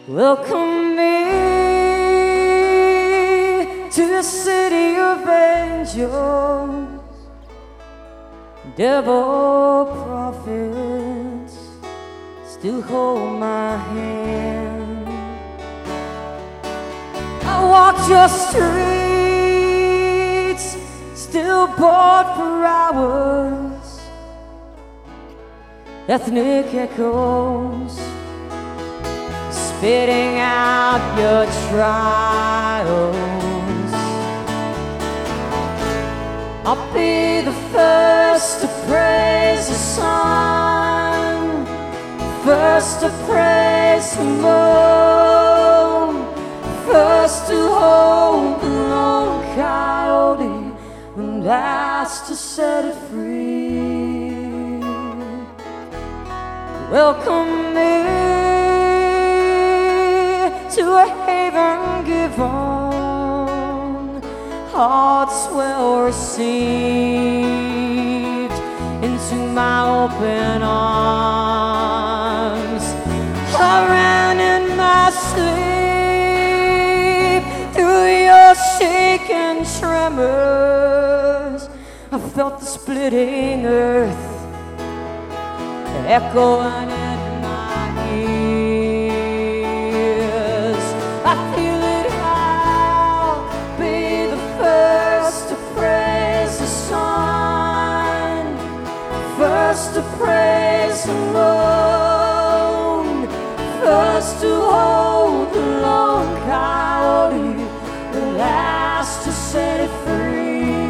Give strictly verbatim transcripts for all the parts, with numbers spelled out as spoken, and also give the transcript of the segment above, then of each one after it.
Welcome me to the city of angels, devil prophets still hold my hand. I walked your streets, still bored for hours, ethnic echoes spitting out your trials. I'll be the first to praise the sun, first to praise the moon, first to hold the lone coyote, and last to set it free. Welcome me to a haven given, hearts well received into my open arms. I ran in my sleep through your shaking tremors. I felt the splitting earth echoing in my ears. I feel it now, be the first to praise the sun, first to praise the moon, first to hold the lone coyote, the last to set it free.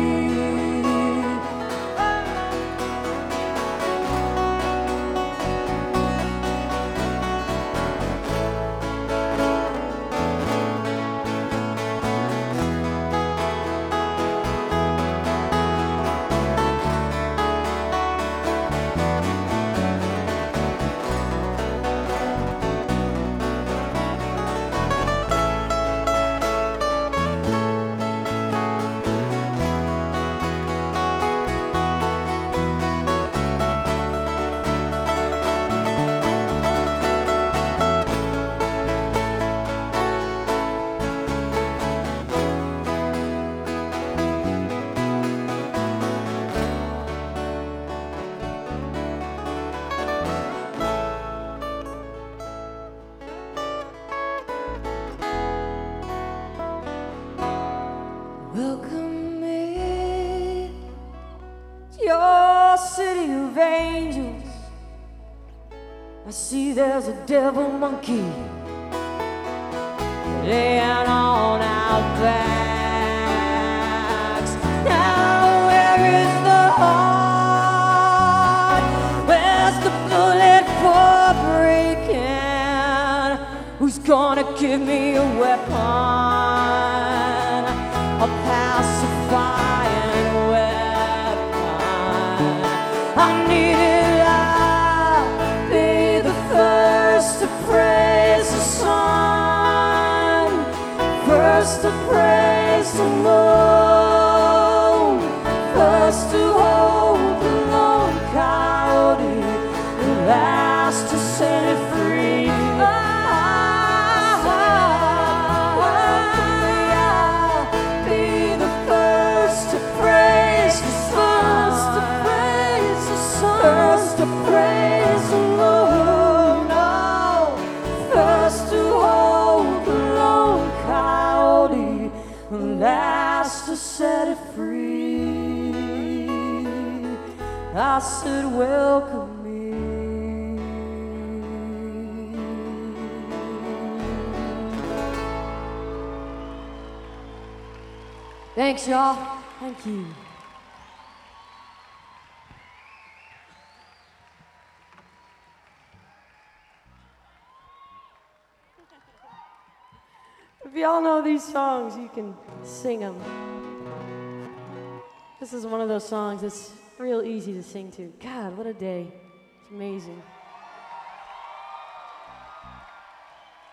Welcome me to your city of angels. I see there's a devil monkey laying on our backs. Now where is the heart? Where's the bullet for breaking? Who's gonna give me a weapon? A pacifying weapon. I need it, I'll be the first to praise the sun, first to praise the moon, first to hold the lone coyote, the last to set it free. Last to set it free. I said, welcome me. Thanks, y'all. Thank you. If y'all know these songs, you can sing them. This is one of those songs that's real easy to sing to. God, what a day. It's amazing.